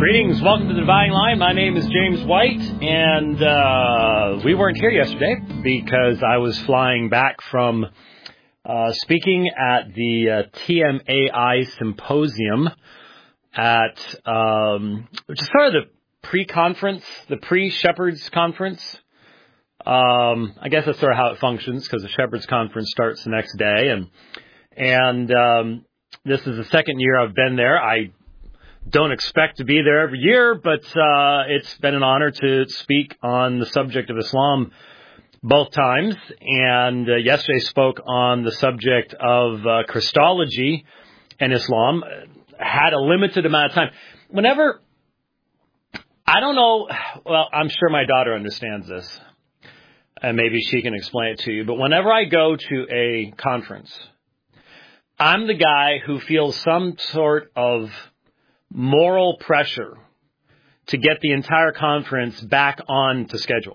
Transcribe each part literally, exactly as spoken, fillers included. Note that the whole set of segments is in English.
Greetings. Welcome to the Dividing Line. My name is James White, and uh, we weren't here yesterday because I was flying back from uh, speaking at the uh, T M A I Symposium at, um, which is sort of the pre-conference, the pre-Shepherds Conference. Um, I guess that's sort of how it functions because the Shepherds Conference starts the next day, and and um, this is the second year I've been there. I don't expect to be there every year, but uh, it's been an honor to speak on the subject of Islam both times. And uh, yesterday spoke on the subject of uh, Christology and Islam. Had a limited amount of time. Whenever, I don't know, well, I'm sure my daughter understands this, and maybe she can explain it to you, but whenever I go to a conference, I'm the guy who feels some sort of moral pressure to get the entire conference back on to schedule.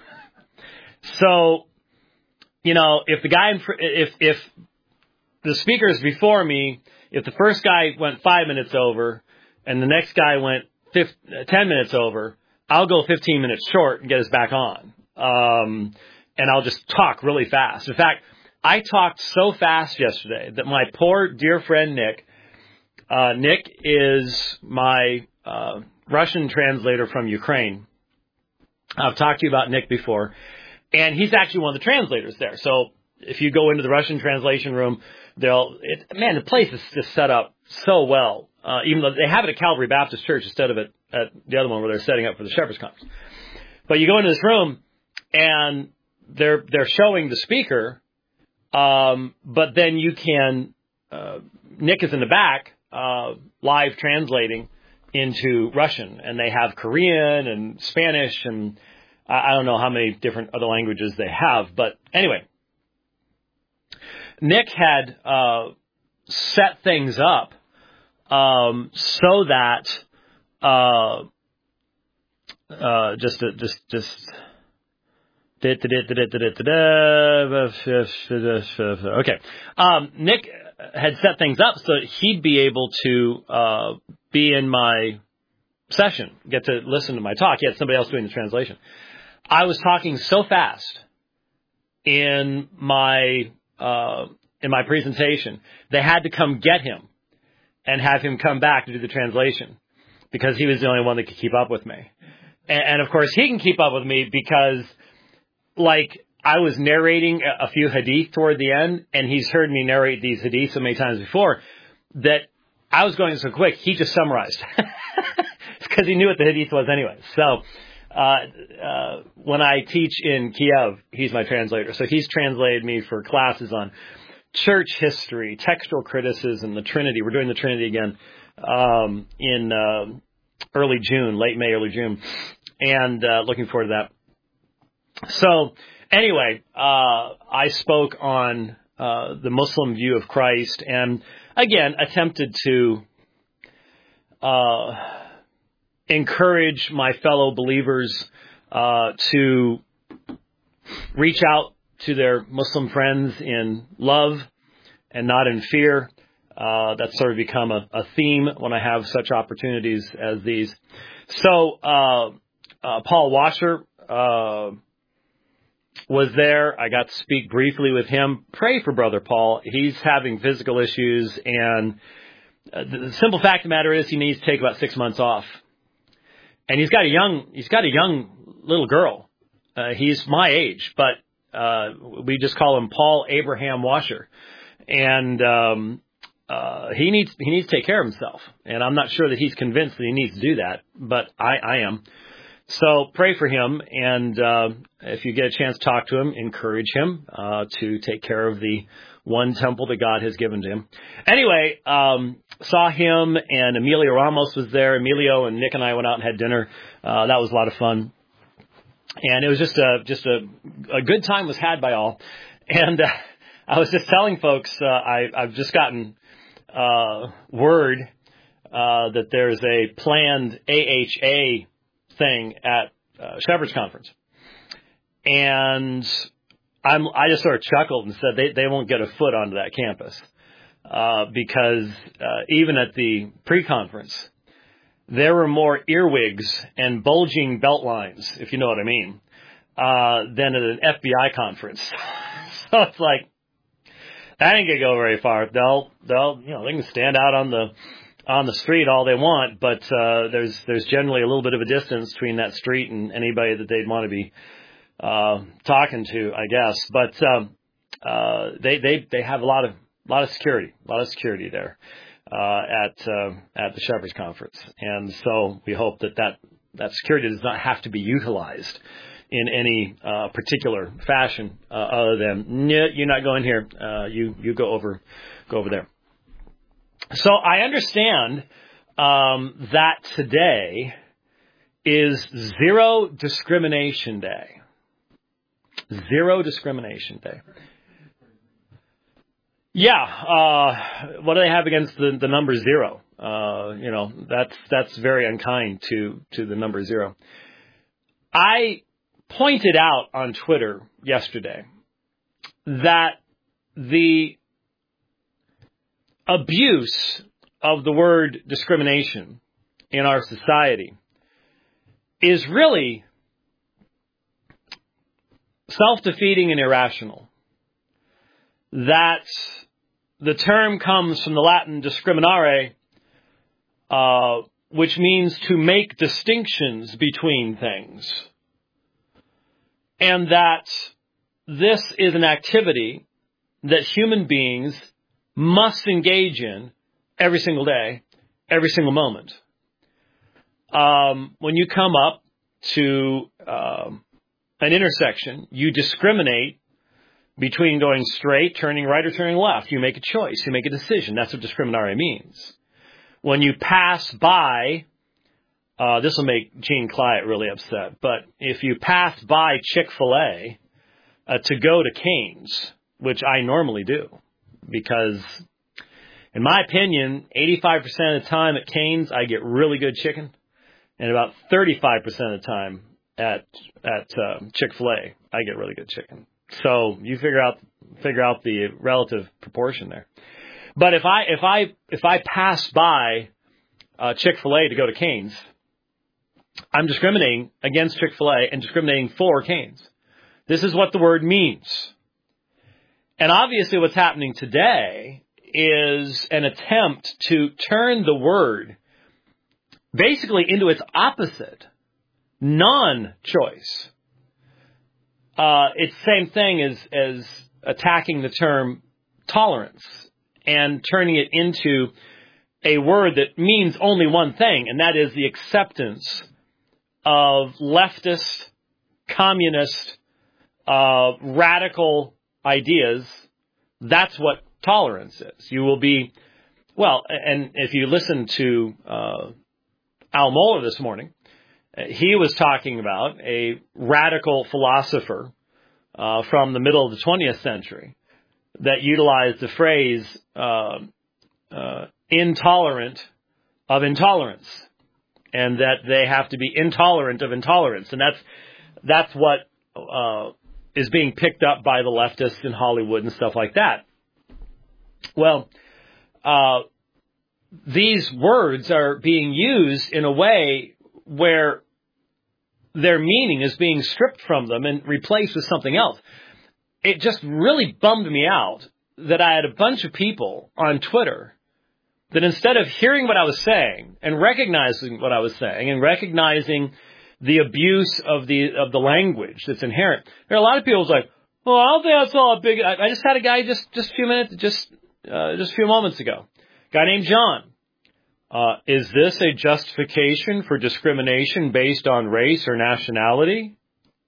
So, you know, if the guy, if if the speakers before me, if the first guy went five minutes over and the next guy went ten minutes over, I'll go fifteen minutes short and get us back on. Um, and I'll just talk really fast. In fact, I talked so fast yesterday that my poor dear friend Nick, Uh, Nick is my uh, Russian translator from Ukraine. I've talked to you about Nick before, and he's actually one of the translators there. So if you go into the Russian translation room, they'll it, man, the place is just set up so well. Uh, even though they have it at Calvary Baptist Church instead of it at the other one where they're setting up for the Shepherds Conference. But you go into this room, and they're they're showing the speaker, um, but then you can. Uh, Nick is in the back. Uh, live translating into Russian, and they have Korean and Spanish, and I, I don't know how many different other languages they have. But anyway, Nick had uh, set things up um, so that uh, uh, just just just. Okay, um, Nick had set things up so that he'd be able to uh, be in my session, get to listen to my talk. He had somebody else doing the translation. I was talking so fast in my uh, in my presentation, they had to come get him and have him come back to do the translation because he was the only one that could keep up with me. And, and of course, he can keep up with me because, like, I was narrating a few hadith toward the end, and he's heard me narrate these hadith so many times before that I was going so quick, he just summarized. Because he knew what the hadith was anyway. So uh, uh, when I teach in Kiev, he's my translator. So he's translated me for classes on church history, textual criticism, the Trinity. We're doing the Trinity again um, in uh, early June, late May, early June. And uh, looking forward to that. So anyway, uh, I spoke on uh, the Muslim view of Christ and, again, attempted to uh, encourage my fellow believers uh, to reach out to their Muslim friends in love and not in fear. Uh, that's sort of become a, a theme when I have such opportunities as these. So uh, uh, Paul Washer uh was there. I got to speak briefly with him. Pray for Brother Paul. He's having physical issues, and uh, the simple fact of the matter is he needs to take about six months off. And he's got a young, he's got a young little girl. Uh, he's my age, but uh, we just call him Paul Abraham Washer, and um, uh, he needs he needs to take care of himself. And I'm not sure that he's convinced that he needs to do that, but I, I am. So pray for him, and uh, if you get a chance to talk to him, encourage him uh, to take care of the one temple that God has given to him. Anyway, um, saw him, and Emilio Ramos was there. Emilio and Nick and I went out and had dinner. Uh, that was a lot of fun, and it was just a just a, a good time was had by all. And uh, I was just telling folks uh, I, I've just gotten uh, word uh, that there's a planned A H A thing at uh, Shepherds Conference, and I'm I just sort of chuckled and said they they won't get a foot onto that campus uh, because uh, even at the pre-conference there were more earwigs and bulging belt lines, if you know what I mean, uh, than at an F B I conference. So it's like, that ain't gonna go very far. They'll, they'll, you know, they can stand out on the, on the street all they want, but, uh, there's, there's generally a little bit of a distance between that street and anybody that they'd want to be, uh, talking to, I guess. But, um, uh, they, they, they have a lot of, a lot of security, a lot of security there. Uh, at, uh, at the Shepherds Conference. And so we hope that that, that security does not have to be utilized in any, uh, particular fashion, uh, other than, no, you're not going here. Uh, you, you go over, go over there. So I understand, um, that today is Zero Discrimination Day. Zero Discrimination Day. Yeah, uh, what do they have against the, the number zero? Uh, you know, that's, that's very unkind to, to the number zero. I pointed out on Twitter yesterday that the abuse of the word discrimination in our society is really self-defeating and irrational. That the term comes from the Latin discriminare, uh, which means to make distinctions between things. And that this is an activity that human beings must engage in every single day, every single moment. Um, when you come up to um, an intersection, you discriminate between going straight, turning right, or turning left. You make a choice. You make a decision. That's what discriminare means. When you pass by, uh, this will make Gene Clyett really upset, but if you pass by Chick-fil-A uh, to go to Cane's, which I normally do, because in my opinion, eighty-five percent of the time at Cane's, I get really good chicken, and about thirty-five percent of the time at, at uh, Chick-fil-A, I get really good chicken. So you figure out figure out the relative proportion there. But if I if I if I pass by uh, Chick-fil-A to go to Cane's, I'm discriminating against Chick-fil-A and discriminating for Cane's. This is what the word means. And obviously what's happening today is an attempt to turn the word basically into its opposite, non-choice. Uh, it's the same thing as, as attacking the term tolerance and turning it into a word that means only one thing, and that is the acceptance of leftist, communist, uh, radical ideas. That's what tolerance is. You will be, well, and if you listen to uh, Al Mohler this morning, he was talking about a radical philosopher uh, from the middle of the twentieth century that utilized the phrase uh, uh, intolerant of intolerance, and that they have to be intolerant of intolerance. And that's that's what uh, is being picked up by the leftists in Hollywood and stuff like that. Well, uh, these words are being used in a way where their meaning is being stripped from them and replaced with something else. It just really bummed me out that I had a bunch of people on Twitter that instead of hearing what I was saying and recognizing what I was saying and recognizing the abuse of the of the language that's inherent, there are a lot of people who's like, well, I don't think that's all a big... I, I just had a guy just, just a few minutes, just, uh, just a few moments ago, a guy named John. Uh, is this a justification for discrimination based on race or nationality?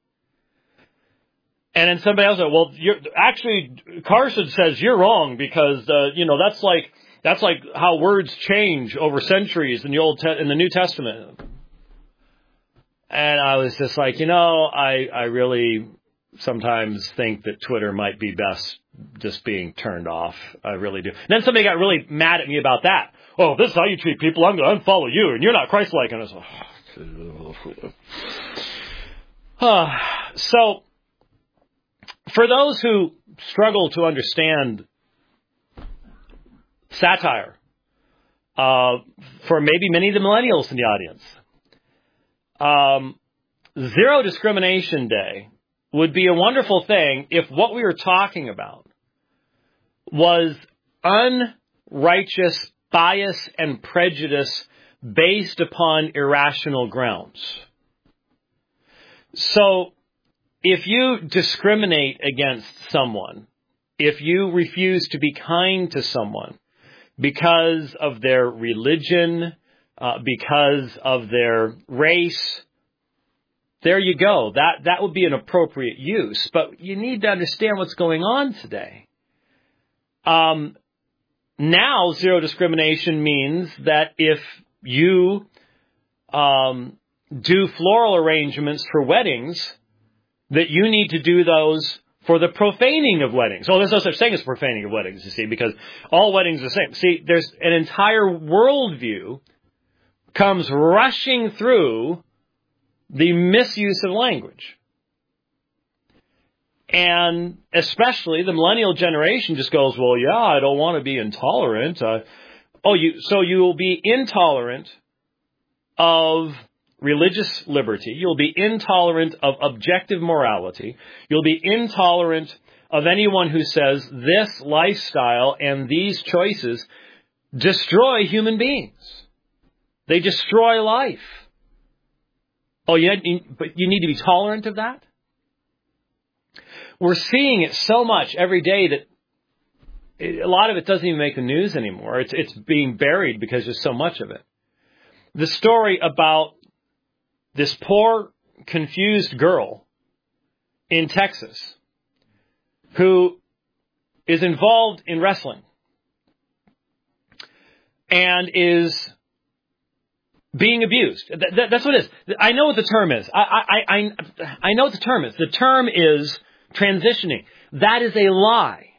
And then somebody else said, well, you're, actually, Carson says you're wrong because, uh, you know, that's like, that's like how words change over centuries in the Old Te- in the New Testament. And I was just like, you know, I, I really sometimes think that Twitter might be best just being turned off. I really do. And then somebody got really mad at me about that. Oh, this is how you treat people. I'm going to unfollow you, and you're not Christ-like. And I was like, uh, so, for those who struggle to understand satire, uh, for maybe many of the millennials in the audience. Um, Zero Discrimination Day would be a wonderful thing if what we were talking about was unrighteous bias and prejudice based upon irrational grounds. So, if you discriminate against someone, if you refuse to be kind to someone because of their religion, uh, because of their race, there you go. That that would be an appropriate use. But you need to understand what's going on today. Um, now, zero discrimination means that if you um, do floral arrangements for weddings, that you need to do those for the profaning of weddings. Oh, there's no such thing as profaning of weddings, you see, because all weddings are the same. See, there's an entire worldview comes rushing through the misuse of language. And especially the millennial generation just goes, well, yeah, I don't want to be intolerant. Uh, oh, you so you will be intolerant of religious liberty. You'll be intolerant of objective morality. You'll be intolerant of anyone who says this lifestyle and these choices destroy human beings. They destroy life. Oh, you, but you need to be tolerant of that? We're seeing it so much every day that it, a lot of it doesn't even make the news anymore. It's, it's being buried because there's so much of it. The story about this poor, confused girl in Texas who is involved in wrestling and is being abused. That, that, that's what it is. I know what the term is. I, I, I, I know what the term is. The term is transitioning. That is a lie.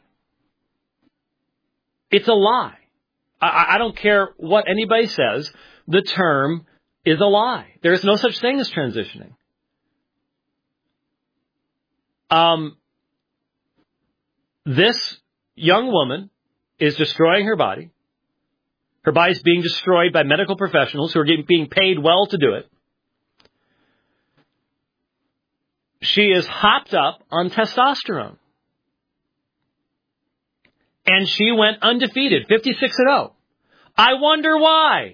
It's a lie. I, I don't care what anybody says. The term is a lie. There is no such thing as transitioning. Um, this young woman is destroying her body. Her body is being destroyed by medical professionals who are getting, being paid well to do it. She is hopped up on testosterone. And she went undefeated, fifty-six and oh. I wonder why.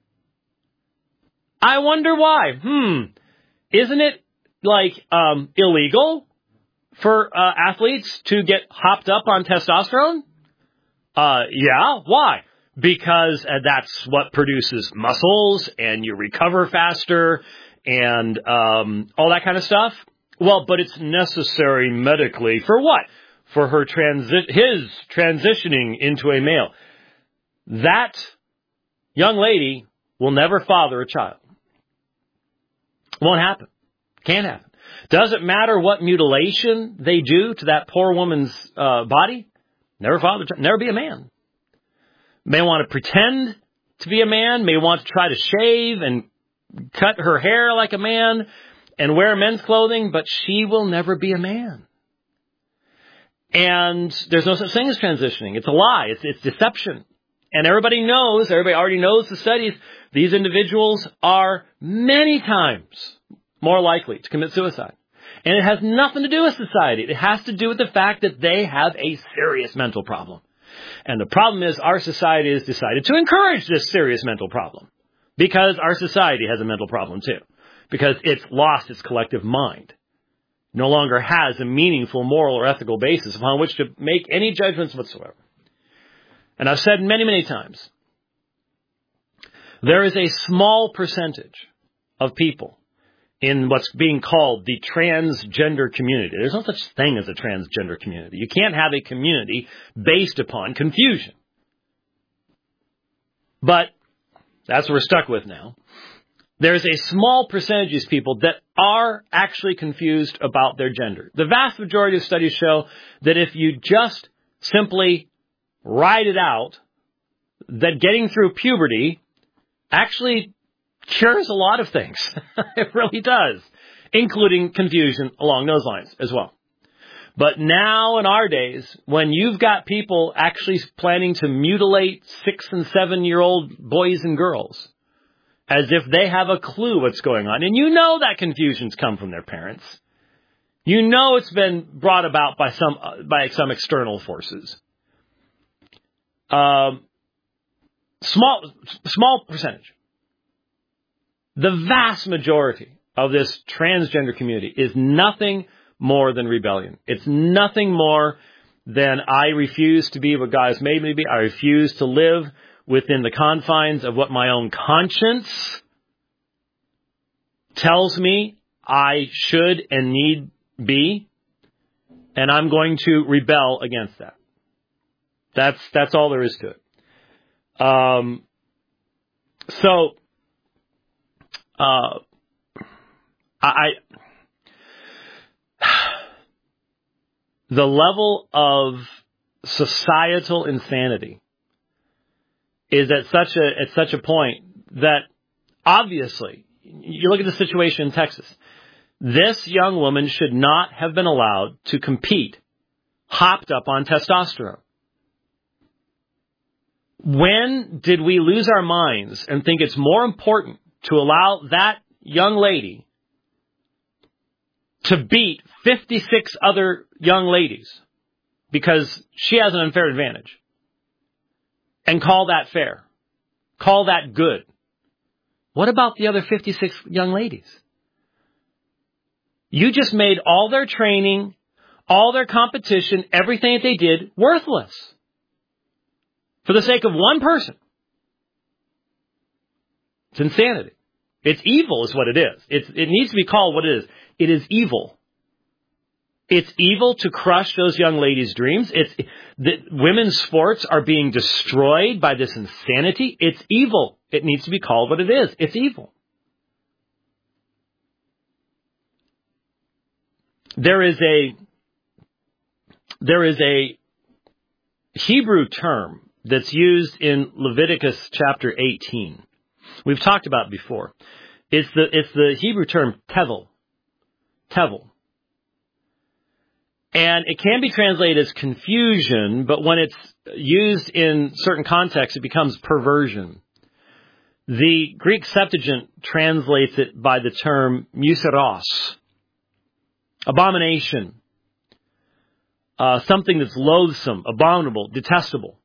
I wonder why. Hmm. Isn't it, like, um, illegal for uh, athletes to get hopped up on testosterone? Uh, yeah. Why? Because uh, that's what produces muscles and you recover faster and um, all that kind of stuff. Well, but it's necessary medically for what? For her transi- his transitioning into a male. That young lady will never father a child. Won't happen. Can't happen. Doesn't matter what mutilation they do to that poor woman's uh, body. Never father, never be a man. May want to pretend to be a man. May want to try to shave and cut her hair like a man and wear men's clothing, but she will never be a man. And there's no such thing as transitioning. It's a lie. It's, it's deception. And everybody knows, everybody already knows the studies, these individuals are many times more likely to commit suicide. And it has nothing to do with society. It has to do with the fact that they have a serious mental problem. And the problem is our society has decided to encourage this serious mental problem because our society has a mental problem too, because it's lost its collective mind. No longer has a meaningful moral or ethical basis upon which to make any judgments whatsoever. And I've said many, many times, there is a small percentage of people in what's being called the transgender community. There's no such thing as a transgender community. You can't have a community based upon confusion. But that's what we're stuck with now. There's a small percentage of people that are actually confused about their gender. The vast majority of studies show that if you just simply ride it out, that getting through puberty actually cures a lot of things. It really does, including confusion along those lines as well. But now in our days, when you've got people actually planning to mutilate six and seven year old boys and girls as if they have a clue what's going on, and you know that confusion's come from their parents. You know it's been brought about by some uh, by some external forces. Um, small small percentage. The vast majority of this transgender community is nothing more than rebellion. It's nothing more than I refuse to be what God has made me to be. I refuse to live within the confines of what my own conscience tells me I should and need be, and I'm going to rebel against that. That's that's all there is to it. Um, so, uh, I, the level of societal insanity is at such a at such a point that obviously, you look at the situation in Texas. This young woman should not have been allowed to compete hopped up on testosterone. When did we lose our minds and think it's more important to allow that young lady to beat fifty-six other young ladies because she has an unfair advantage and call that fair? Call that good? What about the other fifty-six young ladies? You just made all their training, all their competition, everything that they did worthless for the sake of one person. It's insanity. It's evil is what it is. It's, it needs to be called what it is. It is evil. It's evil to crush those young ladies' dreams. It's the, women's sports are being destroyed by this insanity. It's evil. It needs to be called what it is. It's evil. There is a there is a Hebrew term that's used in Leviticus chapter eighteen. We've talked about it before. It's the it's the Hebrew term tevel. Tevel. And it can be translated as confusion, but when it's used in certain contexts, it becomes perversion. The Greek Septuagint translates it by the term museros, abomination, uh, something that's loathsome, abominable, detestable.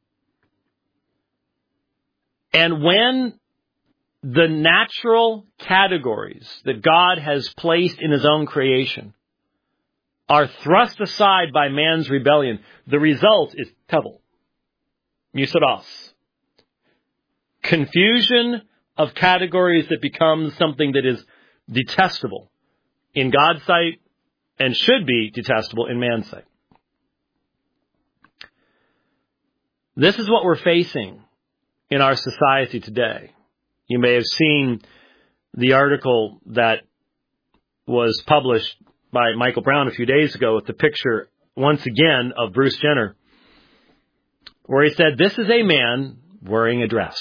And when the natural categories that God has placed in his own creation are thrust aside by man's rebellion, the result is tevel, museros. Confusion of categories that becomes something that is detestable in God's sight and should be detestable in man's sight. This is what we're facing in our society today. You may have seen the article that was published by Michael Brown a few days ago with the picture, once again, of Bruce Jenner, where he said, this is a man wearing a dress.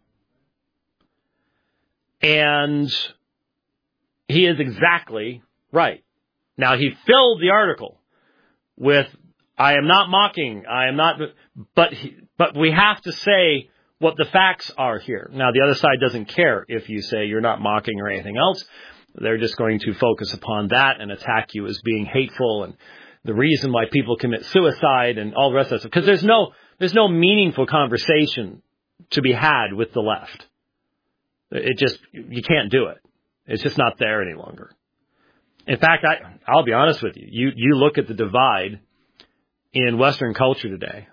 And he is exactly right. Now, he filled the article with, I am not mocking, I am not, but he, but we have to say what the facts are here. Now, the other side doesn't care if you say you're not mocking or anything else. They're just going to focus upon that and attack you as being hateful and the reason why people commit suicide and all the rest of it. Because there's no, there's no meaningful conversation to be had with the left. It just, you can't do it. It's just not there any longer. In fact, I, I'll be honest with you. You, you look at the divide in Western culture today.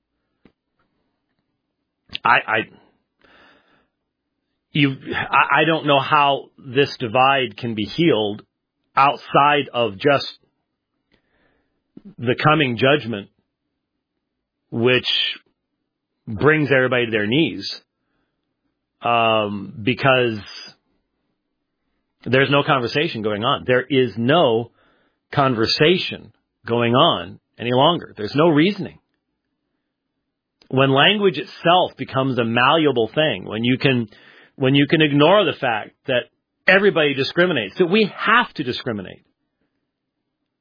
I, I, you, I, I don't know how this divide can be healed outside of just the coming judgment, which brings everybody to their knees. Um, because there's no conversation going on. There is no conversation going on any longer. There's no reasoning. When language itself becomes a malleable thing, when you can, when you can ignore the fact that everybody discriminates, that we have to discriminate.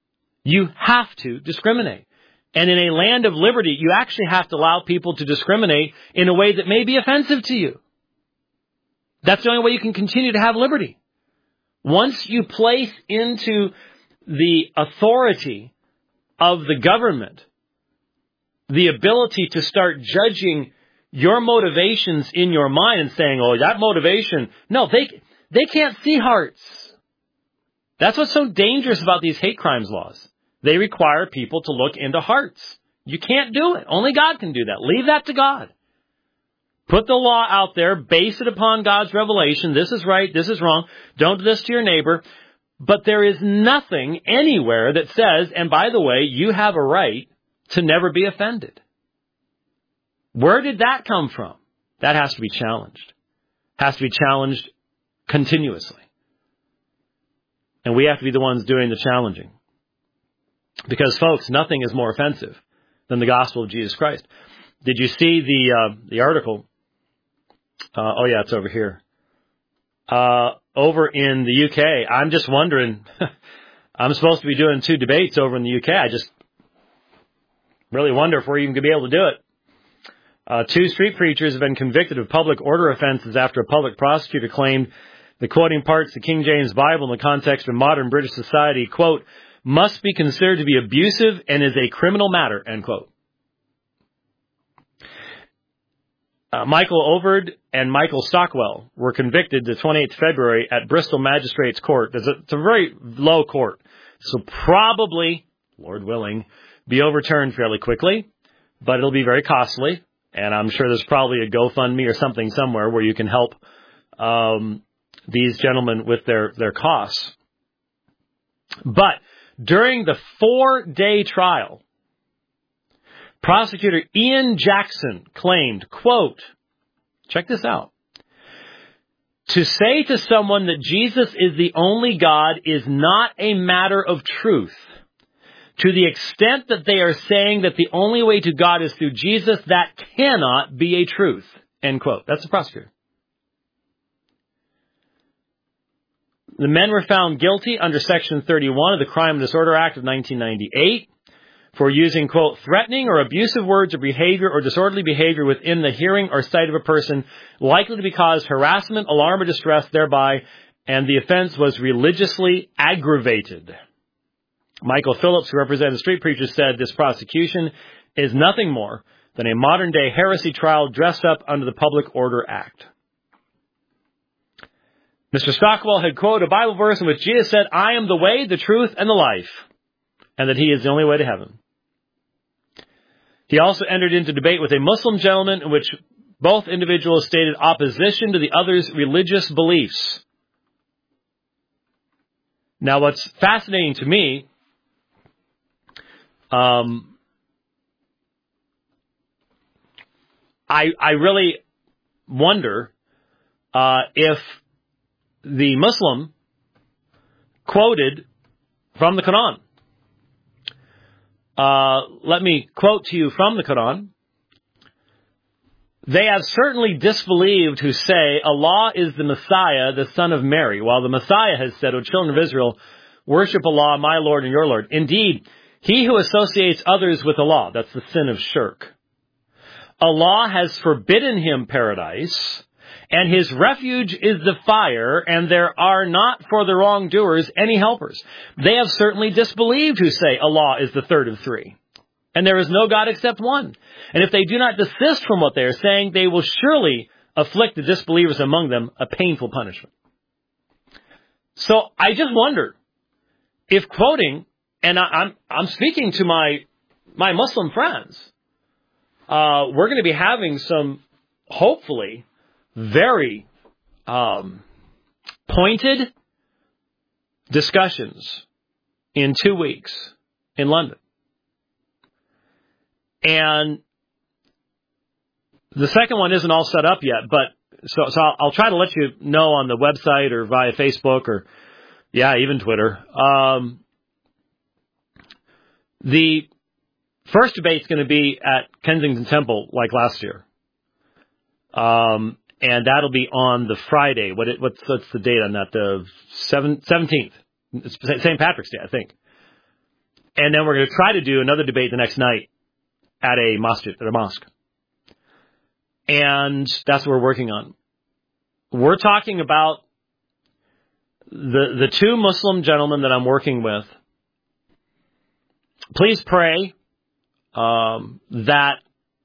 You have to discriminate. And in a land of liberty, you actually have to allow people to discriminate in a way that may be offensive to you. That's the only way you can continue to have liberty. Once you place into the authority of the government the ability to start judging your motivations in your mind and saying, oh, that motivation, no, they they can't see hearts. That's what's so dangerous about these hate crimes laws. They require people to look into hearts. You can't do it. Only God can do that. Leave that to God. Put the law out there, base it upon God's revelation. This is right, this is wrong. Don't do this to your neighbor. But there is nothing anywhere that says, and by the way, you have a right to never be offended. Where did that come from? That has to be challenged. Has to be challenged continuously. And we have to be the ones doing the challenging. Because, folks, nothing is more offensive than the gospel of Jesus Christ. Did you see the uh, the article? Uh, oh, yeah, it's over here. Uh, over in the U K, I'm just wondering, I'm supposed to be doing two debates over in the U K. I just really wonder if we're even going to be able to do it. Uh, two street preachers have been convicted of public order offenses after a public prosecutor claimed the quoting parts of the King James Bible in the context of modern British society, quote, must be considered to be abusive and is a criminal matter, end quote. Uh, Michael Overd and Michael Stockwell were convicted the twenty-eighth of February at Bristol Magistrates Court. It's a, it's a very low court, so probably, Lord willing, be overturned fairly quickly, but it'll be very costly, and I'm sure there's probably a GoFundMe or something somewhere where you can help um, these gentlemen with their, their costs. But during the four-day trial, prosecutor Ian Jackson claimed, quote, check this out, to say to someone that Jesus is the only God is not a matter of truth. To the extent that they are saying that the only way to God is through Jesus, that cannot be a truth, end quote. That's the prosecutor. The men were found guilty under Section thirty-one of the Crime and Disorder Act of nineteen ninety-eight for using, quote, threatening or abusive words or behavior or disorderly behavior within the hearing or sight of a person likely to be cause harassment, alarm, or distress thereby, and the offense was religiously aggravated. Michael Phillips, who represented street preachers, said this prosecution is nothing more than a modern-day heresy trial dressed up under the Public Order Act. Mister Stockwell had quoted a Bible verse in which Jesus said, I am the way, the truth, and the life, and that he is the only way to heaven. He also entered into debate with a Muslim gentleman in which both individuals stated opposition to the other's religious beliefs. Now, what's fascinating to me, um, I, I really wonder uh, if the Muslim quoted from the Quran. Uh, let me quote to you from the Quran. They have certainly disbelieved who say Allah is the Messiah, the son of Mary, while the Messiah has said, O children of Israel, worship Allah, my Lord and your Lord. Indeed, he who associates others with Allah, that's the sin of shirk. Allah has forbidden him paradise, and his refuge is the fire, and there are not for the wrongdoers any helpers. They have certainly disbelieved who say Allah is the third of three, and there is no God except one. And if they do not desist from what they are saying, they will surely afflict the disbelievers among them a painful punishment. So I just wonder if quoting, and I, I'm I'm speaking to my my Muslim friends, uh, we're going to be having some, hopefully, very um, pointed discussions in two weeks in London. And the second one isn't all set up yet, but so, so I'll, I'll try to let you know on the website or via Facebook or, yeah, even Twitter. Um, the first debate's going to be at Kensington Temple like last year. Um, and that'll be on the Friday. What it, what's, what's the date on that? The seventeenth. It's Saint Patrick's Day, I think. And then we're going to try to do another debate the next night at a masjid, at a mosque. And that's what we're working on. We're talking about the the two Muslim gentlemen that I'm working with. Please pray um, that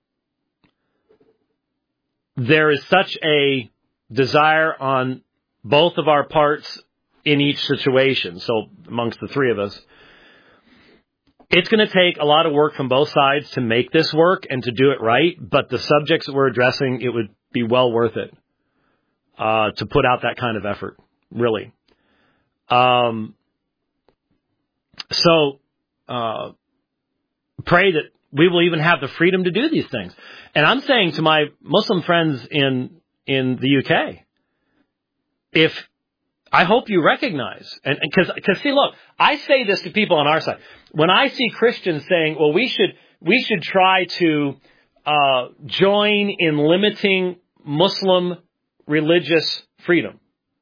there is such a desire on both of our parts in each situation. So amongst the three of us, it's going to take a lot of work from both sides to make this work and to do it right. But the subjects that we're addressing, it would be well worth it uh, to put out that kind of effort, really. Um, so uh, pray that we will even have the freedom to do these things. And I'm saying to my Muslim friends in in the U K, if I hope you recognize, and because because see, look, I say this to people on our side. When I see Christians saying, "Well, we should we should try to uh, join in limiting Muslim religious freedom,"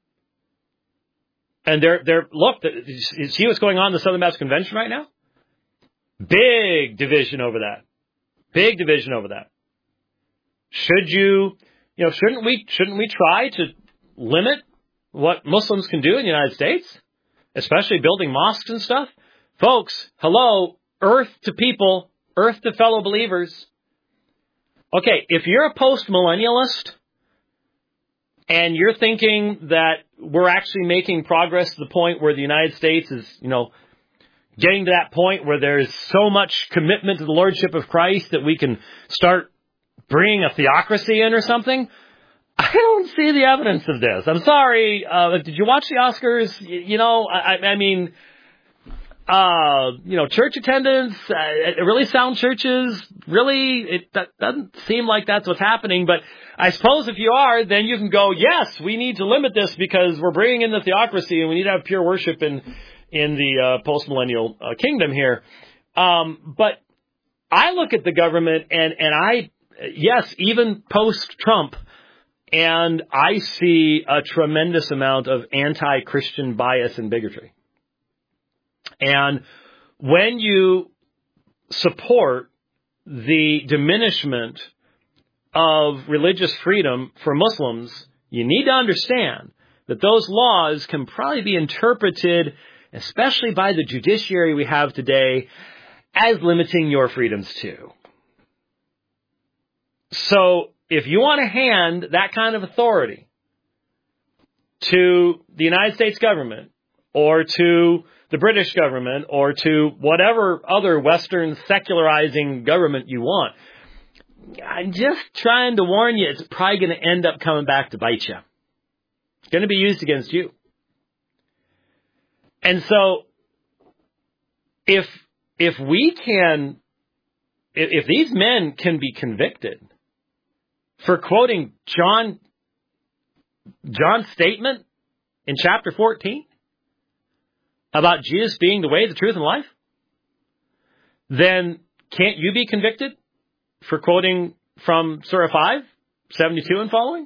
and they're they're look, you see what's going on in the Southern Baptist Convention right now? Big division over that. Big division over that. Should you, you know, shouldn't we shouldn't we try to limit what Muslims can do in the United States, especially building mosques and stuff? Folks, hello, earth to people, earth to fellow believers. Okay, if you're a post-millennialist and you're thinking that we're actually making progress to the point where the United States is, you know, getting to that point where there's so much commitment to the Lordship of Christ that we can start bringing a theocracy in or something, I don't see the evidence of this. I'm sorry. Uh, did you watch the Oscars? You, you know, I, I mean, uh, you know, church attendance, uh, really sound churches, really, it that doesn't seem like that's what's happening. But I suppose if you are, then you can go, yes, we need to limit this because we're bringing in the theocracy and we need to have pure worship in in the uh, post-millennial uh, kingdom here. Um, but I look at the government and, and I, yes, even post-Trump, and I see a tremendous amount of anti-Christian bias and bigotry. And when you support the diminishment of religious freedom for Muslims, you need to understand that those laws can probably be interpreted, especially by the judiciary we have today, as limiting your freedoms too. So if you want to hand that kind of authority to the United States government or to the British government or to whatever other Western secularizing government you want, I'm just trying to warn you, it's probably going to end up coming back to bite you. It's going to be used against you. And so if if we can, if, if these men can be convicted for quoting John John's statement in chapter fourteen about Jesus being the way, the truth, and life, then can't you be convicted for quoting from Surah five, seventy-two and following?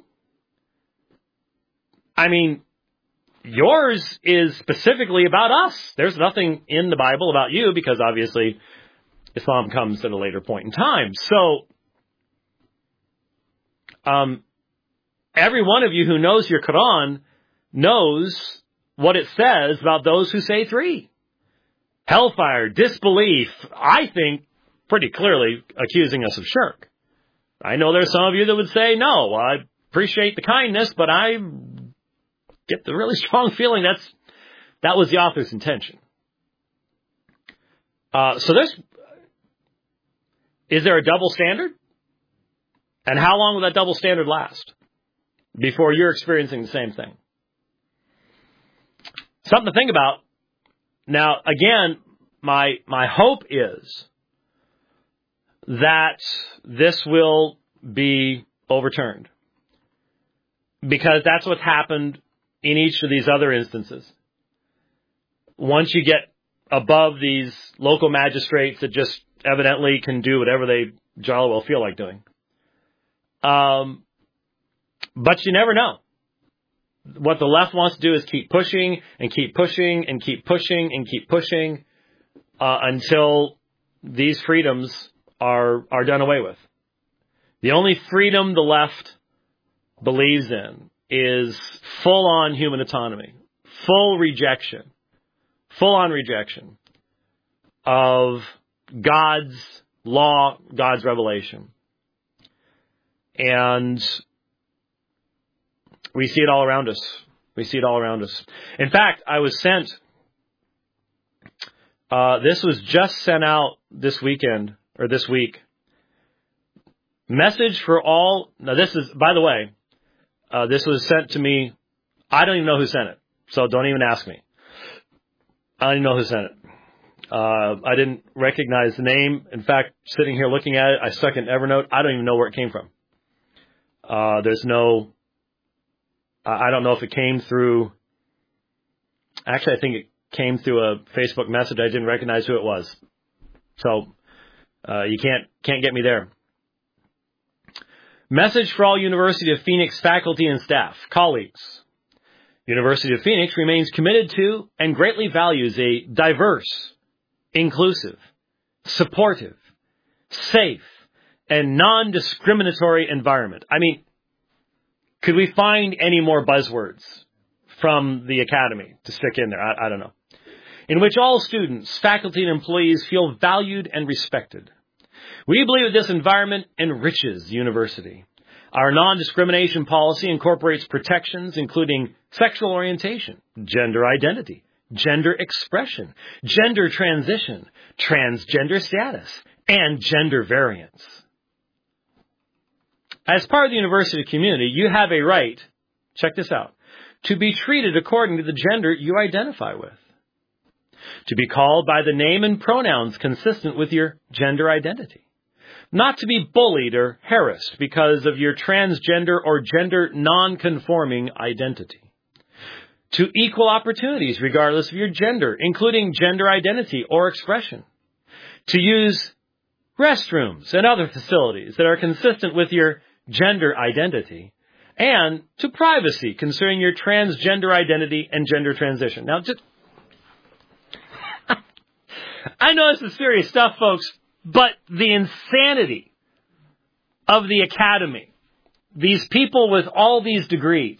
I mean, yours is specifically about us. There's nothing in the Bible about you because obviously Islam comes at a later point in time. So, um, every one of you who knows your Quran knows what it says about those who say three. Hellfire, disbelief, I think pretty clearly accusing us of shirk. I know there's some of you that would say, no, I appreciate the kindness, but I get the really strong feeling that's that was the author's intention. Uh, so there's, is there a double standard? And how long will that double standard last before you're experiencing the same thing? Something to think about. Now, again, my my hope is that this will be overturned because that's what's happened in each of these other instances. Once you get above these local magistrates that just evidently can do whatever they jolly well feel like doing. Um, but you never know. What the left wants to do is keep pushing and keep pushing and keep pushing and keep pushing. uh, until these freedoms are are done away with. The only freedom the left believes in is full-on human autonomy, full rejection, full-on rejection of God's law, God's revelation. And we see it all around us. We see it all around us. In fact, I was sent, uh, this was just sent out this weekend, or this week. Message for all, now this is, by the way, uh, this was sent to me, I don't even know who sent it, so don't even ask me. I don't even know who sent it. Uh, I didn't recognize the name. In fact, sitting here looking at it, I stuck it in Evernote. I don't even know where it came from. Uh, there's no, I don't know if it came through, actually I think it came through a Facebook message. I didn't recognize who it was. So, uh, you can't, can't get me there. Message for all University of Phoenix faculty and staff, colleagues. University of Phoenix remains committed to and greatly values a diverse, inclusive, supportive, safe, and non-discriminatory environment. I mean, could we find any more buzzwords from the academy to stick in there? I, I don't know. In which all students, faculty, and employees feel valued and respected. We believe that this environment enriches the university. Our non-discrimination policy incorporates protections including sexual orientation, gender identity, gender expression, gender transition, transgender status, and gender variance. As part of the university community, you have a right, check this out, to be treated according to the gender you identify with. To be called by the name and pronouns consistent with your gender identity. Not to be bullied or harassed because of your transgender or gender non-conforming identity. To equal opportunities regardless of your gender, including gender identity or expression. To use restrooms and other facilities that are consistent with your gender identity. And to privacy concerning your transgender identity and gender transition. Now, just I know this is serious stuff, folks. But the insanity of the academy, these people with all these degrees,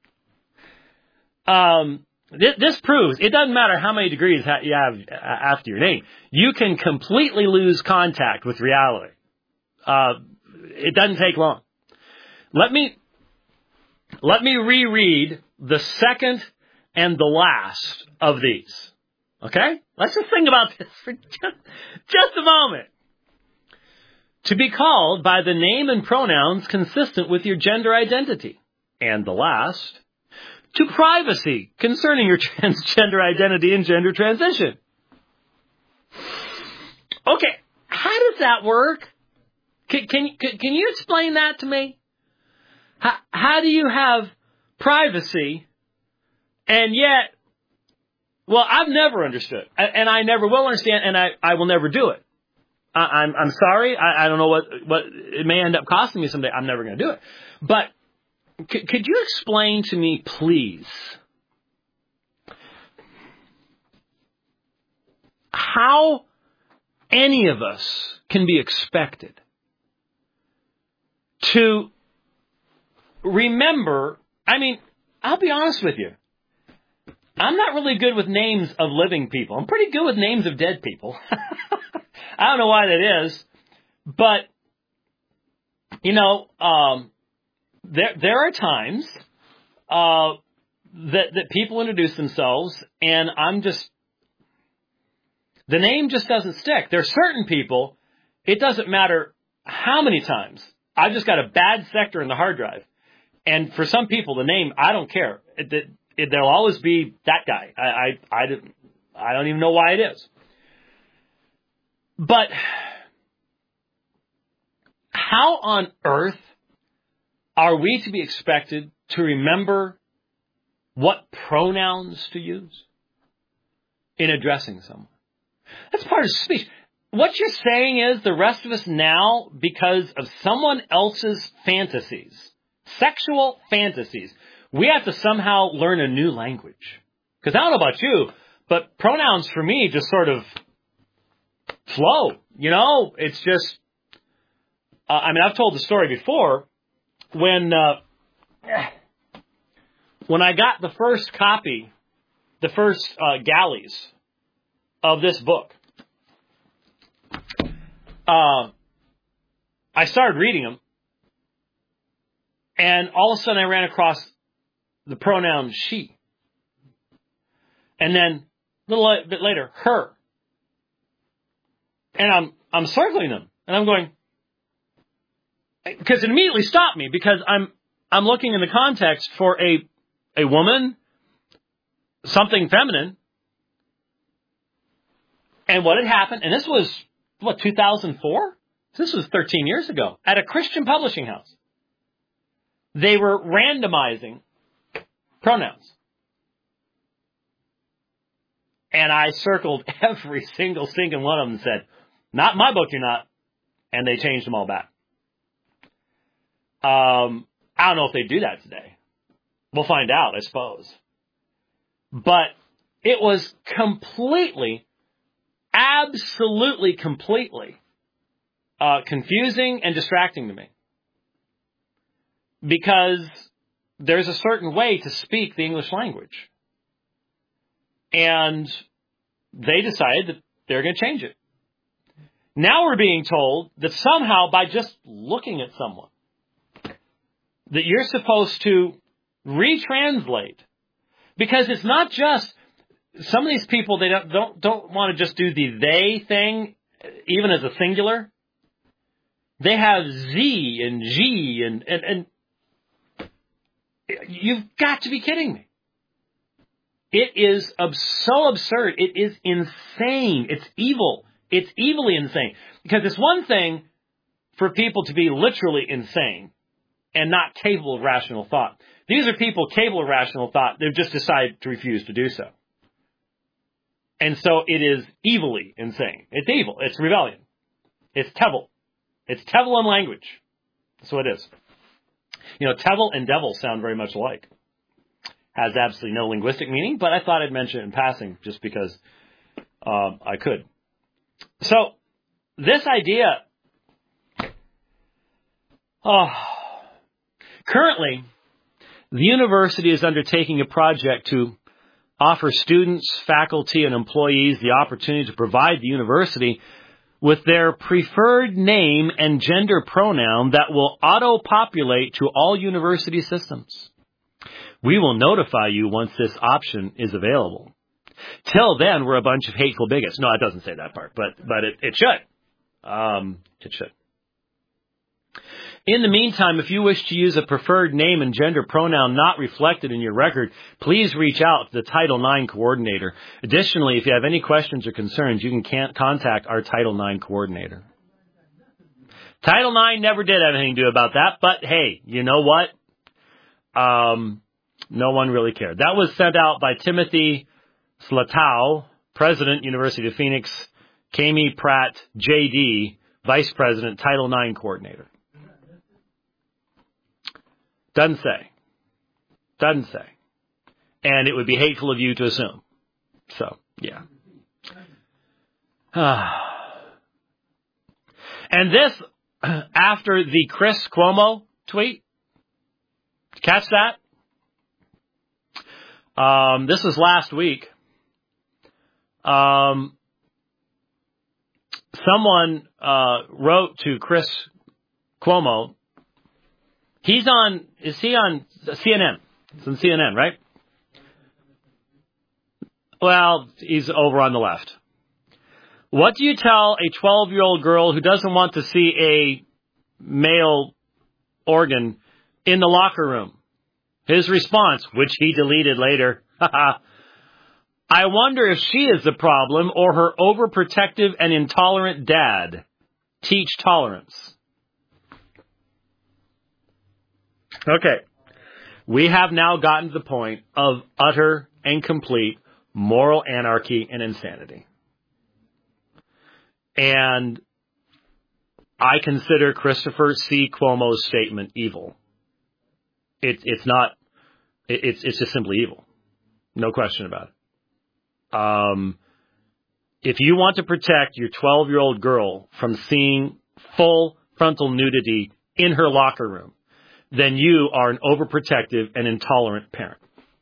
um, th- this proves it doesn't matter how many degrees ha- you have after your name. You can completely lose contact with reality. Uh, it doesn't take long. Let me let me reread the second and the last of these. Okay? Let's just think about this for just, just a moment. To be called by the name and pronouns consistent with your gender identity. And the last, to privacy concerning your transgender identity and gender transition. Okay, how does that work? Can, can, can you explain that to me? How, how do you have privacy and yet, well, I've never understood, and I never will understand, and I, I will never do it. I, I'm, I'm sorry. I, I don't know what, what it may end up costing me someday. I'm never going to do it. But c- could you explain to me, please, how any of us can be expected to remember? I mean, I'll be honest with you. I'm not really good with names of living people. I'm pretty good with names of dead people. I don't know why that is, but, you know, um, there there are times uh, that, that people introduce themselves, and I'm just, the name just doesn't stick. There are certain people, it doesn't matter how many times. I've just got a bad sector in the hard drive. And for some people, the name, I don't care. It, it, it, there'll always be that guy. I, I, I, I don't even know why it is. But how on earth are we to be expected to remember what pronouns to use in addressing someone? That's part of speech. What you're saying is the rest of us now, because of someone else's fantasies, sexual fantasies, we have to somehow learn a new language. Because I don't know about you, but pronouns for me just sort of flow. You know, it's just, uh, I mean, I've told the story before when, uh, when I got the first copy, the first uh, galleys of this book, uh, I started reading them, and all of a sudden I ran across the pronoun she. And then a little bit later, her. And I'm I'm circling them, and I'm going, because it immediately stopped me, because I'm I'm looking in the context for a a woman, something feminine, and what had happened, and this was, what, two thousand four? This was thirteen years ago, at a Christian publishing house. They were randomizing pronouns. And I circled every single single one of them and said, not in my book, you're not. And they changed them all back. Um, I don't know if they do that today. We'll find out, I suppose. But it was completely, absolutely completely uh, confusing and distracting to me. Because there's a certain way to speak the English language. And they decided that they're going to change it. Now we're being told that somehow by just looking at someone, that you're supposed to retranslate. Because it's not just, some of these people, they don't, don't, don't want to just do the they thing, even as a singular. They have Z and G and, and, and you've got to be kidding me. It is ab- so absurd. It is insane. It's evil. It's evilly insane. Because it's one thing for people to be literally insane and not capable of rational thought. These are people capable of rational thought. They've just decided to refuse to do so. And so it is evilly insane. It's evil. It's rebellion. It's Tevel. It's Tevel in language. That's what it is. You know, Tevel and devil sound very much alike. Has absolutely no linguistic meaning, but I thought I'd mention it in passing just because uh, I could. So, this idea, oh, currently, the university is undertaking a project to offer students, faculty, and employees the opportunity to provide the university with their preferred name and gender pronoun that will auto-populate to all university systems. We will notify you once this option is available. Till then, we're a bunch of hateful bigots. No, it doesn't say that part, but but it, it should. Um, it should. In the meantime, if you wish to use a preferred name and gender pronoun not reflected in your record, please reach out to the Title nine coordinator. Additionally, if you have any questions or concerns, you can contact our Title nine coordinator. Title nine never did have anything to do about that, but hey, you know what? Um, no one really cared. That was sent out by Timothy Slatow, President, University of Phoenix, Kami Pratt, J D, Vice President, Title nine coordinator. Doesn't say. Doesn't say. And it would be hateful of you to assume. So, yeah. And this, after the Chris Cuomo tweet. Catch that? Um, this was last week. Um, someone uh, wrote to Chris Cuomo. He's on, is he on C N N? It's on C N N, right? Well, he's over on the left. What do you tell a twelve-year-old girl who doesn't want to see a male organ in the locker room? His response, which he deleted later, I wonder if she is the problem or her overprotective and intolerant dad. Teach tolerance. Okay. We have now gotten to the point of utter and complete moral anarchy and insanity. And I consider Christopher C. Cuomo's statement evil. It, it's not, it, it's, it's just simply evil. No question about it. Um, If you want to protect your twelve-year-old girl from seeing full frontal nudity in her locker room, then you are an overprotective and intolerant parent.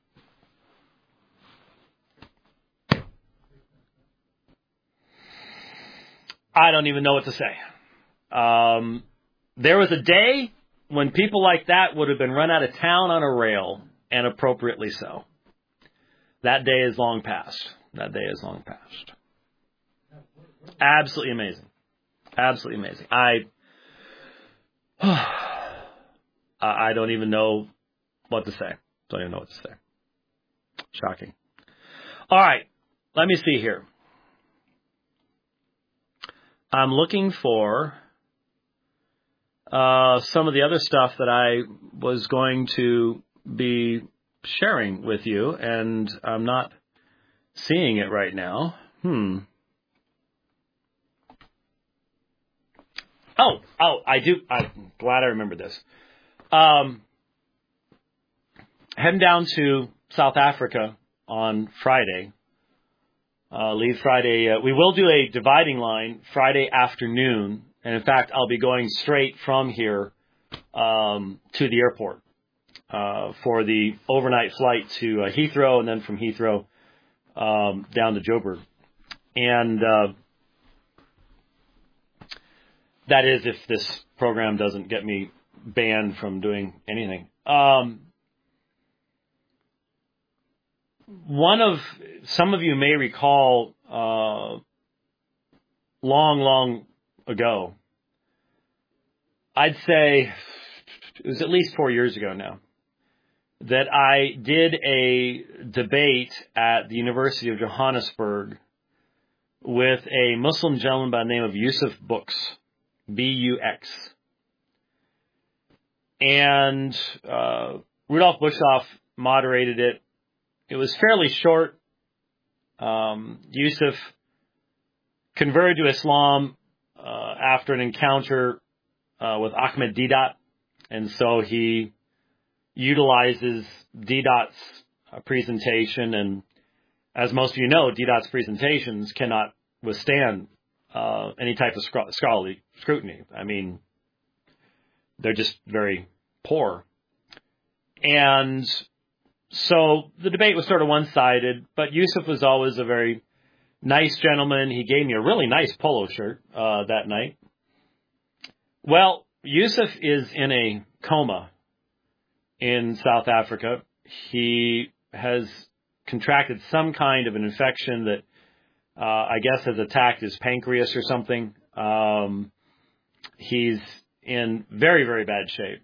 I don't even know what to say. Um, there was a day when people like that would have been run out of town on a rail, and appropriately so. That day is long past. That day is long past. Absolutely amazing. Absolutely amazing. I, I don't even know what to say. Don't even know what to say. Shocking. All right. Let me see here. I'm looking for uh, some of the other stuff that I was going to be sharing with you, and I'm not seeing it right now. Hmm. Oh, oh, I do. I'm glad I remembered this. Um, heading down to South Africa on Friday. Uh, leave Friday. Uh, we will do a dividing line Friday afternoon. And in fact, I'll be going straight from here um, to the airport uh, for the overnight flight to uh, Heathrow, and then from Heathrow um, down to Joburg. And uh, that is if this program doesn't get me banned from doing anything. Um, One of, some of you may recall, uh, long, long ago, I'd say it was at least four years ago now, that I did a debate at the University of Johannesburg with a Muslim gentleman by the name of Yusuf Bux, B U X. And uh, Rudolf Buschhoff moderated it. It was fairly short. Um, Yusuf converted to Islam uh, after an encounter uh, with Ahmed Deedat, and so he utilizes Deedat's uh, presentation. And as most of you know, Deedat's presentations cannot withstand uh, any type of sc- scholarly scrutiny. I mean, they're just very poor. And so the debate was sort of one-sided, but Yusuf was always a very nice gentleman. He gave me a really nice polo shirt uh, that night. Well, Yusuf is in a coma in South Africa. He has contracted some kind of an infection that uh, I guess has attacked his pancreas or something. Um, he's in very, very bad shape.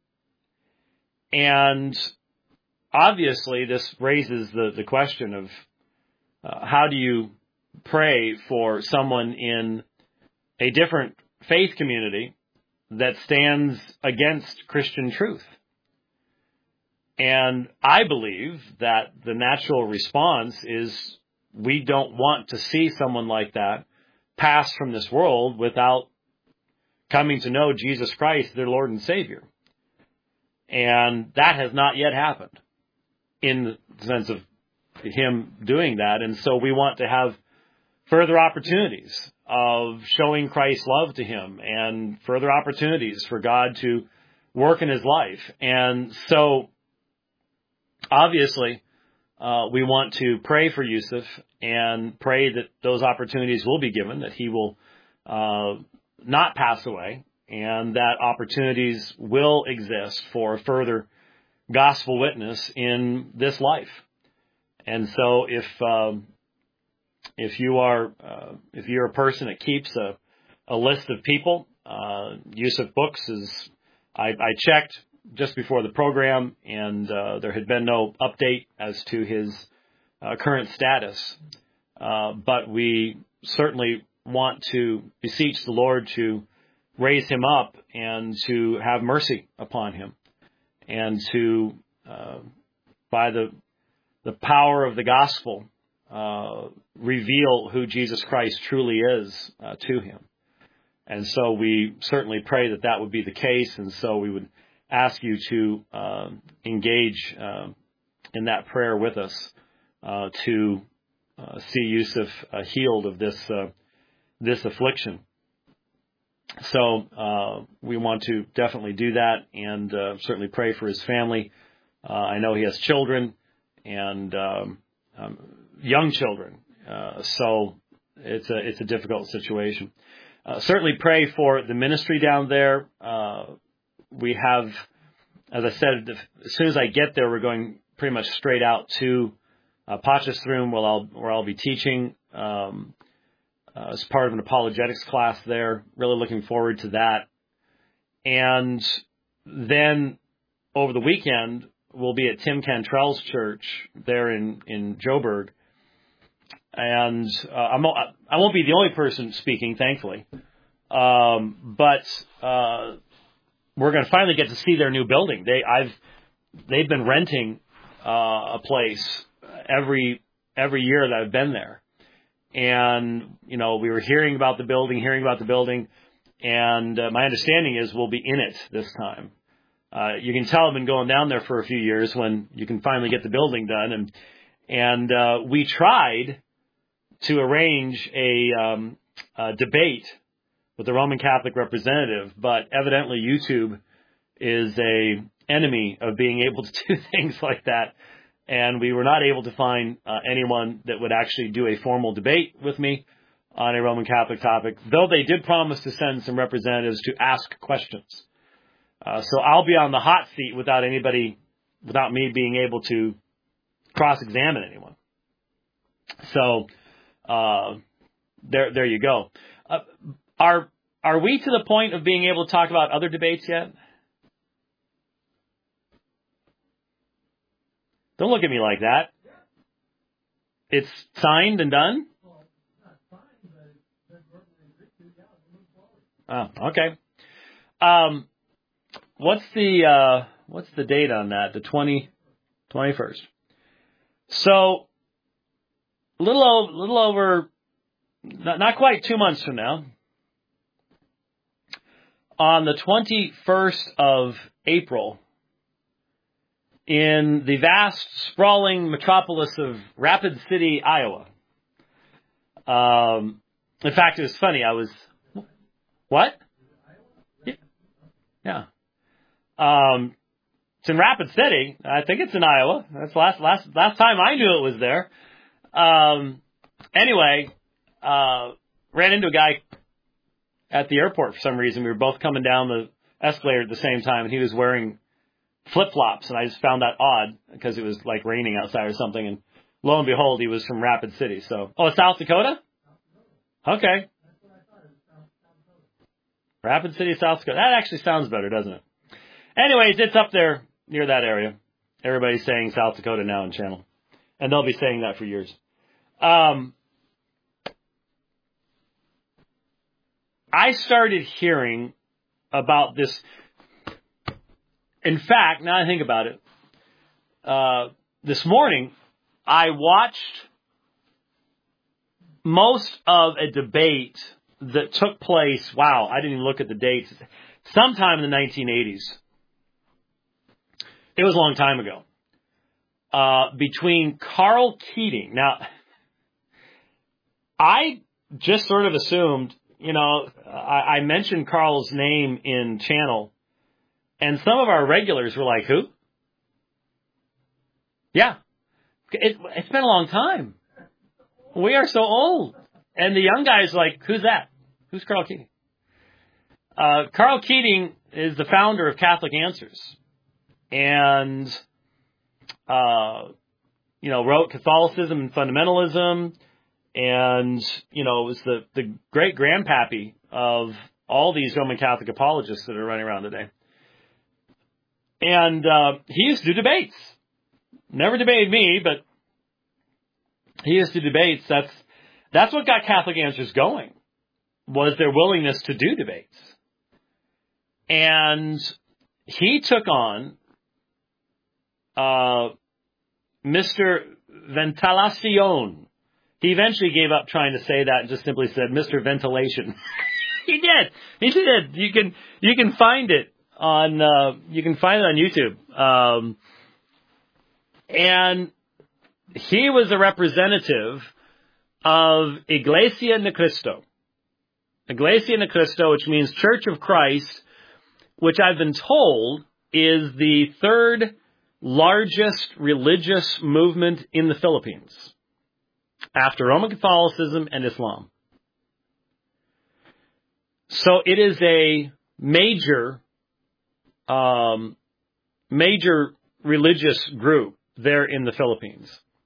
And obviously, this raises the, the question of uh, how do you pray for someone in a different faith community that stands against Christian truth? And I believe that the natural response is we don't want to see someone like that pass from this world without coming to know Jesus Christ, their Lord and Savior. And that has not yet happened in the sense of him doing that. And so we want to have further opportunities of showing Christ's love to him and further opportunities for God to work in his life. And so obviously, uh, we want to pray for Yusuf and pray that those opportunities will be given, that he will uh, not pass away, and that opportunities will exist for further gospel witness in this life. And so if um, if you are uh, if you're a person that keeps a, a list of people, uh, Yusuf Bux is, I, I checked just before the program, and uh, there had been no update as to his uh, current status. Uh, but we certainly want to beseech the Lord to raise him up and to have mercy upon him, and to, uh, by the the power of the gospel, uh, reveal who Jesus Christ truly is uh, to him. And so we certainly pray that that would be the case, and so we would ask you to uh, engage uh, in that prayer with us uh, to uh, see Yusuf uh, healed of this uh, this affliction. So uh, we want to definitely do that, and uh, certainly pray for his family. Uh, I know he has children and um, um, young children, uh, so it's a it's a difficult situation. Uh, certainly pray for the ministry down there. Uh, we have, as I said, as soon as I get there, we're going pretty much straight out to uh, Potchefstroom, where I'll where I'll be teaching. Um, Uh, as part of an apologetics class there. Really looking forward to that. And then over the weekend, we'll be at Tim Cantrell's church there in, in Joburg. And uh, I'm, I won't be the only person speaking, thankfully. Um, but uh, we're going to finally get to see their new building. They, I've, they've been renting uh, a place every every year that I've been there. And, you know, we were hearing about the building, hearing about the building, and uh, my understanding is we'll be in it this time. Uh, you can tell I've been going down there for a few years when you can finally get the building done. And and uh, we tried to arrange a, um, a debate with the Roman Catholic representative, but evidently YouTube is a enemy of being able to do things like that. And we were not able to find uh, anyone that would actually do a formal debate with me on a Roman Catholic topic, though they did promise to send some representatives to ask questions. Uh, so I'll be on the hot seat without anybody, without me being able to cross-examine anyone. So uh, there, there you go. Uh, are are we to the point of being able to talk about other debates yet? Don't look at me like that. It's signed and done? Oh, okay. Um, what's the uh, what's the date on that? The twenty, twenty-first. So a little over, little over, not, not quite two months from now, on the twenty-first of April, in the vast, sprawling metropolis of Rapid City, Iowa. Um, in fact, it was funny. I was, what? Yeah. yeah. Um, it's in Rapid City. I think it's in Iowa. That's last last last time I knew it was there. Um, anyway, uh, ran into a guy at the airport for some reason. We were both coming down the escalator at the same time, and he was wearing flip-flops, and I just found that odd because it was like raining outside or something, and lo and behold, he was from Rapid City. So, oh, South Dakota? Okay. Rapid City, South Dakota. That actually sounds better, doesn't it? Anyways, it's up there near that area. Everybody's saying South Dakota now in channel, and they'll be saying that for years. Um, I started hearing about this. In fact, now I think about it, uh, this morning I watched most of a debate that took place, wow, I didn't even look at the dates, sometime in the nineteen eighties. It was a long time ago. Uh, between Carl Keating. Now, I just sort of assumed, you know, I, I mentioned Carl's name in channel, and some of our regulars were like, who? Yeah. It, it's been a long time. We are so old. And the young guys like, who's that? Who's Carl Keating? Uh, Carl Keating is the founder of Catholic Answers. And, uh, you know, wrote Catholicism and Fundamentalism. And, you know, was the, the great grandpappy of all these Roman Catholic apologists that are running around today. And uh, he used to do debates. Never debated me, but he used to do debates. That's that's what got Catholic Answers going, was their willingness to do debates. And he took on uh, Mister Ventilacion. He eventually gave up trying to say that and just simply said Mister Ventilation. He did. He did. You can you can find it. On uh, you can find it on YouTube, um, and he was a representative of Iglesia ni Cristo. Iglesia ni Cristo, which means Church of Christ, which I've been told is the third largest religious movement in the Philippines, after Roman Catholicism and Islam. So it is a major, um, major religious group there in the Philippines.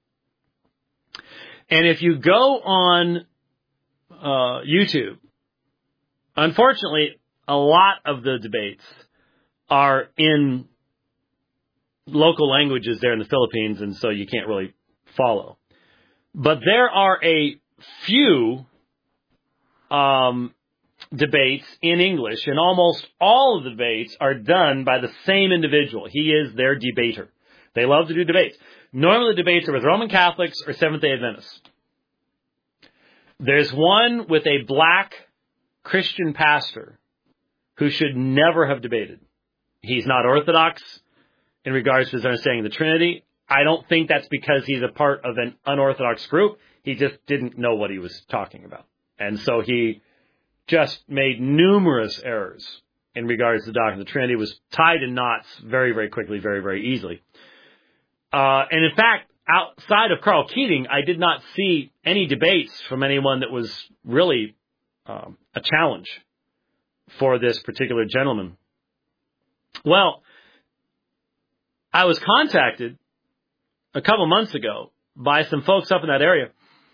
And if you go on uh, YouTube, unfortunately, a lot of the debates are in local languages there in the Philippines, and so you can't really follow. But there are a few um, debates in English, and almost all of the debates are done by the same individual. He is their debater. They love to do debates. Normally the debates are with Roman Catholics or Seventh-day Adventists. There's one with a black Christian pastor who should never have debated. He's not Orthodox in regards to his understanding of the Trinity. I don't think that's because he's a part of an unorthodox group. He just didn't know what he was talking about. And so he just made numerous errors in regards to the doctrine of the Trinity, was tied in knots very, very quickly, very, very easily. Uh, and in fact, outside of Carl Keating, I did not see any debates from anyone that was really um, a challenge for this particular gentleman. Well, I was contacted a couple months ago by some folks up in that area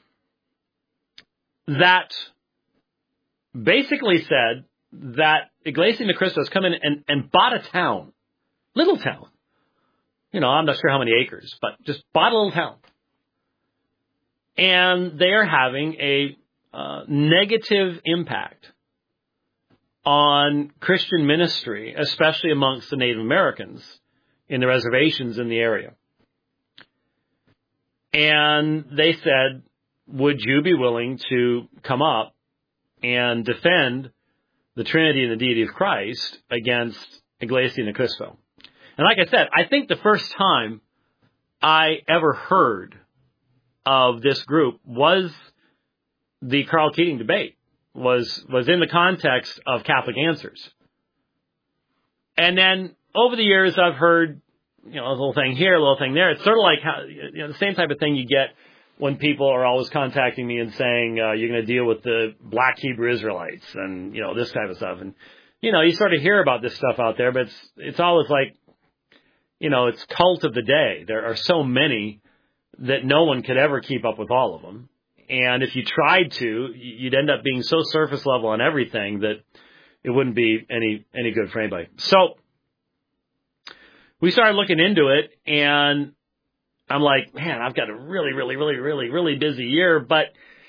that basically said that Iglesia ni Cristo has come in and, and bought a town, little town. You know, I'm not sure how many acres, but just bought a little town. And they are having a uh, negative impact on Christian ministry, especially amongst the Native Americans in the reservations in the area. And they said, would you be willing to come up and defend the Trinity and the deity of Christ against Iglesia ni Cristo? And like I said, I think the first time I ever heard of this group was the Carl Keating debate, was was in the context of Catholic Answers. And then over the years, I've heard, you know, a little thing here, a little thing there. It's sort of like how, you know, the same type of thing you get when people are always contacting me and saying, uh, you're going to deal with the black Hebrew Israelites and, you know, this type of stuff. And, you know, you sort of hear about this stuff out there, but it's, it's always like, you know, it's cult of the day. There are so many that no one could ever keep up with all of them. And if you tried to, you'd end up being so surface level on everything that it wouldn't be any, any good for anybody. So we started looking into it, and I'm like, man, I've got a really, really, really, really, really busy year, but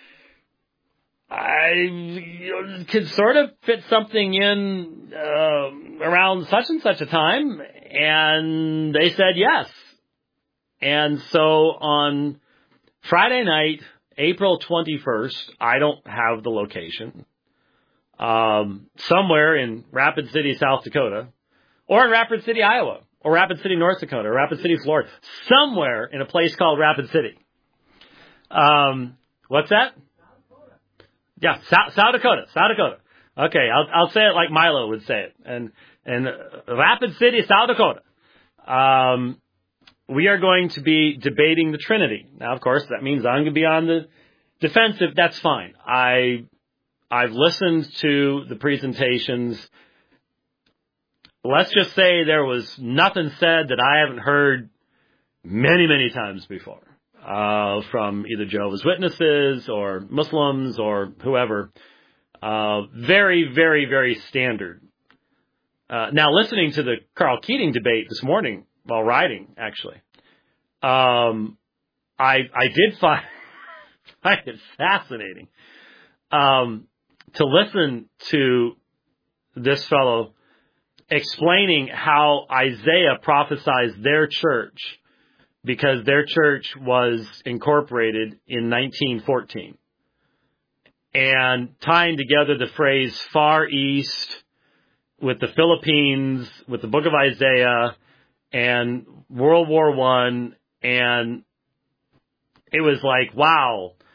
I you know, could sort of fit something in uh, around such and such a time. And they said yes. And so on Friday night, April twenty-first, I don't have the location, um, somewhere in Rapid City, South Dakota, or in Rapid City, Iowa, or Rapid City, North Dakota, or Rapid City, Florida, somewhere in a place called Rapid City. Um, what's that? Yeah, South, South Dakota, South Dakota. Okay, I'll, I'll say it like Milo would say it. And, and Rapid City, South Dakota. Um, we are going to be debating the Trinity. Now, of course, that means I'm going to be on the defensive. That's fine. I, I've listened to the presentations. Let's just say there was nothing said that I haven't heard many, many times before. Uh, from either Jehovah's Witnesses or Muslims or whoever. Uh, very, very, very standard. Uh, now, listening to the Carl Keating debate this morning while riding, actually, um, I I did find, find it fascinating um, to listen to this fellow explaining how Isaiah prophesies their church, because their church was incorporated in nineteen fourteen. And tying together the phrase Far East with the Philippines, with the book of Isaiah, and World War One, and it was like, wow,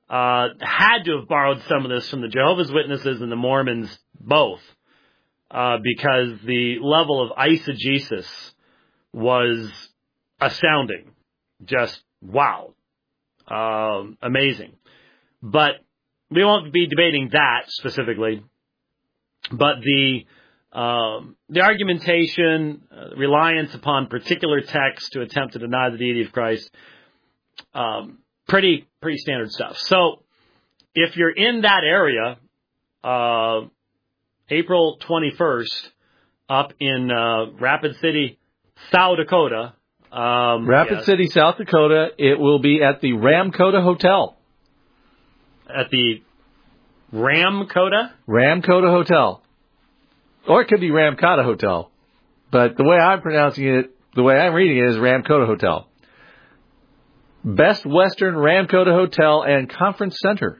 uh, had to have borrowed some of this from the Jehovah's Witnesses and the Mormons both, uh, because the level of eisegesis was astounding. Just wow. Um, amazing. But we won't be debating that specifically. But the um, the argumentation, uh, reliance upon particular texts to attempt to deny the deity of Christ, um, pretty pretty standard stuff. So if you're in that area, uh, April twenty-first, up in uh, Rapid City, South Dakota. Um, Rapid yes. City, South Dakota. It will be at the Ramkota Hotel. At the Ramkota? Ramkota Hotel. Or it could be Ramkota Hotel. But the way I'm pronouncing it, the way I'm reading it is Ramkota Hotel. Best Western Ramkota Hotel and Conference Center.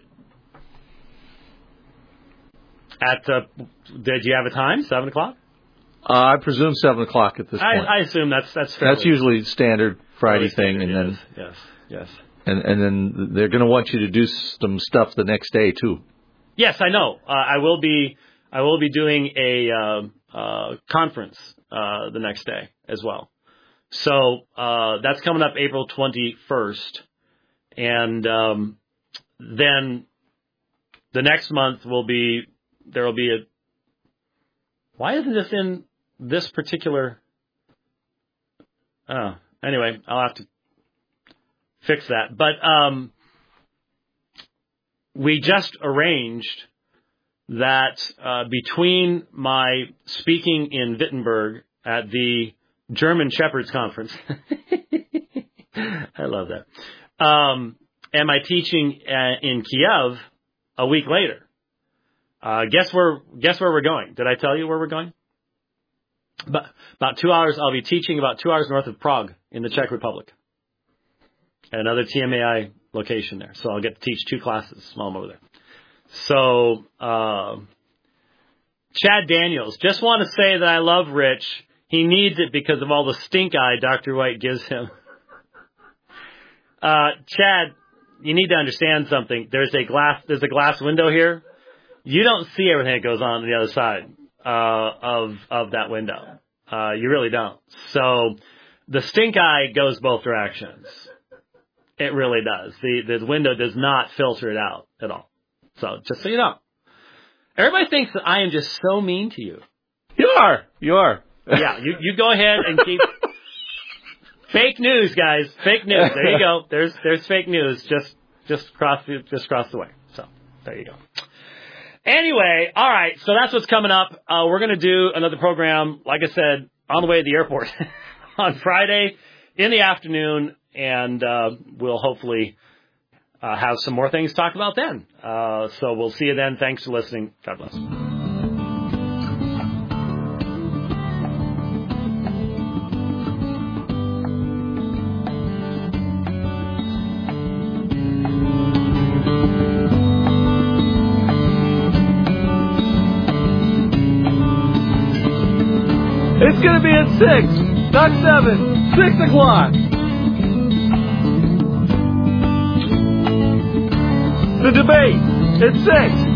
At, uh, did you have a time? Seven o'clock? Uh, I presume seven o'clock at this I, point. I assume that's that's fairly, That's usually standard Friday thing, standard, and yes, then yes, yes, and and then they're going to want you to do some stuff the next day too. Yes, I know. Uh, I will be I will be doing a uh, uh, conference uh, the next day as well. So uh, that's coming up April twenty-first, and um, then the next month will be there will be a. Why isn't this in this particular? Oh, anyway, I'll have to fix that. But um, we just arranged that uh, between my speaking in Wittenberg at the German Shepherds Conference, I love that, um, and my teaching uh, in Kiev a week later. Uh, guess where? Guess where we're going? Did I tell you where we're going? But about two hours. I'll be teaching about two hours north of Prague in the Czech Republic. At another T M A I location there, so I'll get to teach two classes while I'm over there. So, uh, Chad Daniels, just want to say that I love Rich. He needs it because of all the stink eye Doctor White gives him. uh, Chad, you need to understand something. There's a glass. There's a glass window here. You don't see everything that goes on on the other side uh, of of that window. Uh, you really don't. So the stink eye goes both directions. It really does. The the window does not filter it out at all. So just so you know, everybody thinks that I am just so mean to you. You are. You are. Yeah. You you go ahead and keep fake news, guys. Fake news. There you go. There's there's fake news. Just just cross just cross the way. So there you go. Anyway, all right, so that's what's coming up. Uh, we're going to do another program, like I said, on the way to the airport on Friday in the afternoon, and uh, we'll hopefully uh, have some more things to talk about then. Uh, so we'll see you then. Thanks for listening. God bless. It's going to be at six, not seven, six o'clock. The debate at six.